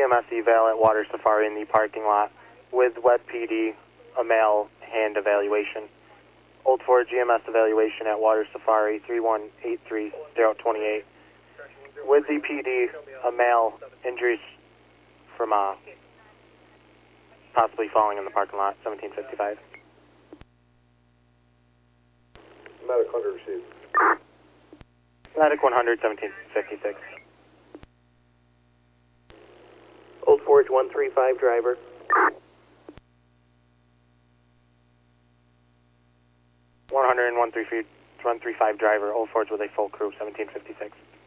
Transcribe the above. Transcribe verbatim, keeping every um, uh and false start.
M S eval at Water Safari in the parking lot with Web P D, a male hand evaluation. Old Ford G M S evaluation at Water Safari three one eight three zero two eight. With the P D, a male, injuries from uh, possibly falling in the parking lot, seventeen fifty-five. Medic one hundred received. Medic one hundred, seventeen fifty-six. Old Forge one three five driver. one hundred and one three five driver, Old Forge with a full crew, seventeen fifty-six.